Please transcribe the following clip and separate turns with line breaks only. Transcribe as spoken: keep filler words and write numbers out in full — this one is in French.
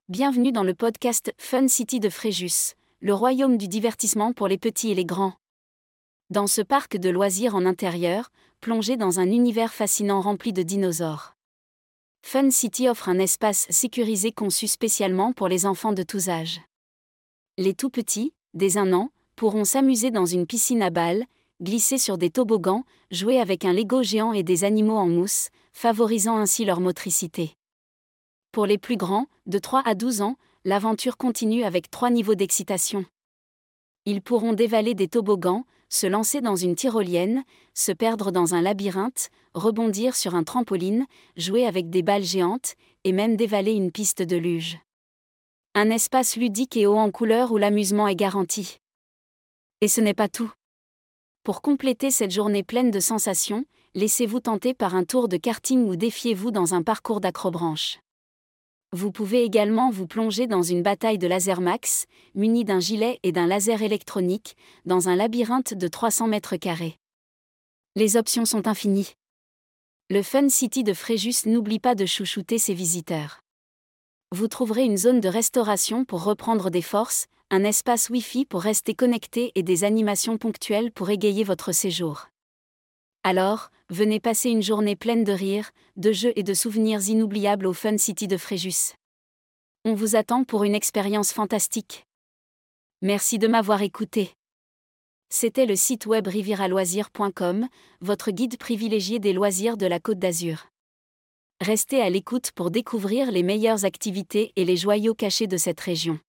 Bienvenue dans le podcast Fun City de Fréjus, le royaume du divertissement pour les petits et les grands. Dans ce parc de loisirs en intérieur, plongez dans un univers fascinant rempli de dinosaures. Fun City offre un espace sécurisé conçu spécialement pour les enfants de tous âges. Les tout petits, dès un an, pourront s'amuser dans une piscine à balles, glisser sur des toboggans, jouer avec un Lego géant et des animaux en mousse, favorisant ainsi leur motricité. Pour les plus grands, de trois à douze ans, l'aventure continue avec trois niveaux d'excitation. Ils pourront dévaler des toboggans, se lancer dans une tyrolienne, se perdre dans un labyrinthe, rebondir sur un trampoline, jouer avec des balles géantes, et même dévaler une piste de luge. Un espace ludique et haut en couleurs où l'amusement est garanti. Et ce n'est pas tout. Pour compléter cette journée pleine de sensations, laissez-vous tenter par un tour de karting ou défiez-vous dans un parcours d'acrobranche. Vous pouvez également vous plonger dans une bataille de laser max, muni d'un gilet et d'un laser électronique, dans un labyrinthe de trois cents mètres carrés. Les options sont infinies. Le Fun City de Fréjus n'oublie pas de chouchouter ses visiteurs. Vous trouverez une zone de restauration pour reprendre des forces, un espace Wi-Fi pour rester connecté et des animations ponctuelles pour égayer votre séjour. Alors, venez passer une journée pleine de rires, de jeux et de souvenirs inoubliables au Fun City de Fréjus. On vous attend pour une expérience fantastique. Merci de m'avoir écouté. C'était le site web riviera loisirs point com, votre guide privilégié des loisirs de la Côte d'Azur. Restez à l'écoute pour découvrir les meilleures activités et les joyaux cachés de cette région.